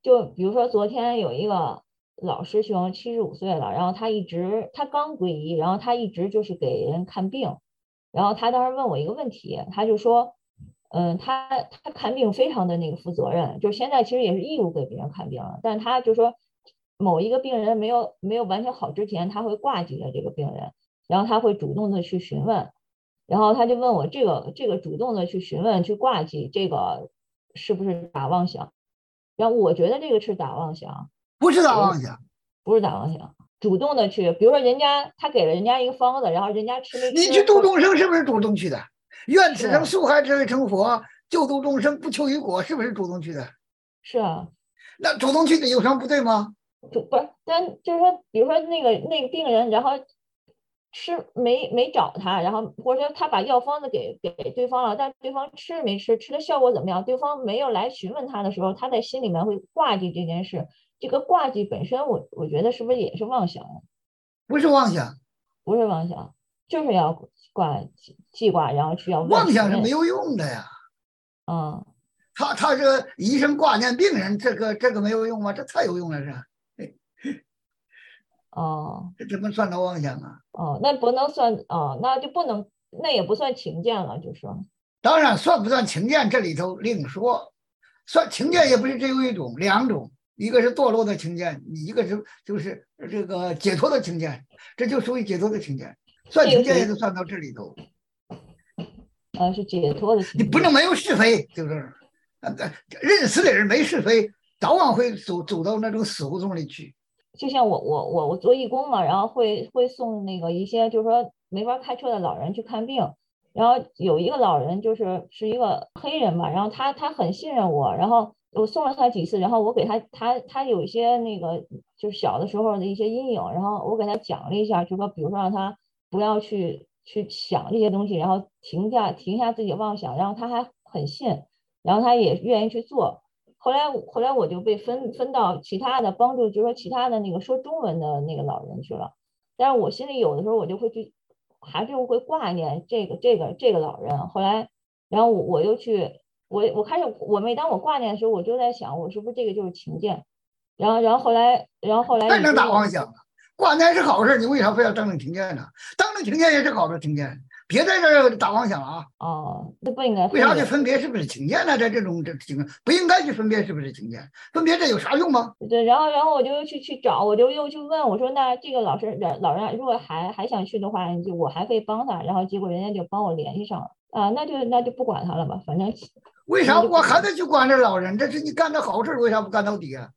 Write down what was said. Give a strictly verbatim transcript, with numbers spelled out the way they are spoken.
就比如说昨天有一个老师兄七十五岁了，然后他一直他刚皈依，然后他一直就是给人看病，然后他当时问我一个问题，他就说，嗯，他他看病非常的那个负责任，就现在其实也是义务给别人看病了，但是他就说某一个病人没有没有完全好之前，他会挂记着这个病人，然后他会主动的去询问，然后他就问我这个这个主动的去询问去挂记这个是不是打妄想？然后我觉得这个是打妄想， 不是打妄想。 不是打妄想，主动的去，比如说人家他给了人家一个方子，然后人家吃没吃？ 你去度众生是不是主动去的？愿此生是速害之为成佛，救度众生不求于果，是不是主动去的？ 是啊， 那主动去的有什么不对吗？ 就不是，但就是说，比如说那个那个病人，然后吃没没找他，然后或者说他把药方子给给对方了，但对方吃没吃，吃的效果怎么样？对方没有来询问他的时候，他在心里面会挂记这件事。这个挂记本身我，我觉得是不是也是妄想？ 不是妄想， 不是妄想，就是要挂记记挂，然后去要问妄询问。 想是没有用的呀。 嗯， 他他这个医生挂念病人，这个这个没有用吗？这太有用了，这哦这怎么算到妄想啊？ 哦，那不能算哦，那就不能，那也不算情见了，就说。 当然，算不算情见，这里头另说。算情见也不是只有一种，两种，一个是堕落的情见，一个是就是这个解脱的情见，这就属于解脱的情见。算情见也得算到这里头。 呃，是解脱的情见。 你不能没有是非，就是，认死理儿没是非，早晚会走走到那种死胡同里去。 就像我我我我做义工嘛，然后会会送那个一些就是说没法开车的老人去看病，然后有一个老人就是是一个黑人嘛，然后他他很信任我，然后我送了他几次，然后我给他他他有一些那个就是小的时候的一些阴影，然后我给他讲了一下，就说比如说让他不要去去想这些东西，然后停下停下自己的妄想，然后他还很信，然后他也愿意去做。后来后来我就被分分到其他的帮助，就是说其他的那个说中文的那个老人去了。但是我心里有的时候我就会去，还是会挂念这个这个这个老人。后来，然后我我又去，我我开始我每当我挂念的时候，我就在想，我是不是这个就是情见？然后然后后来然后后来太能以至于我打妄想了。挂念是好事，你为啥非要当成情见呢？当成情见也是好的情见，别在这儿打妄想啊！ 哦，那不应该为啥去分别。 分别是不是情见呢？在这种这情况，不应该去分别是不是情见？分别这有啥用吗？ 对，然后然后我就去去找，我就又去问我说，那这个老师人老人如果还还想去的话，就我还可以帮他。然后结果人家就帮我联系上了啊，那就那就不管他了吧，反正为啥那就不管。 我还得去管这老人？这是你干的好事，为啥不干到底啊？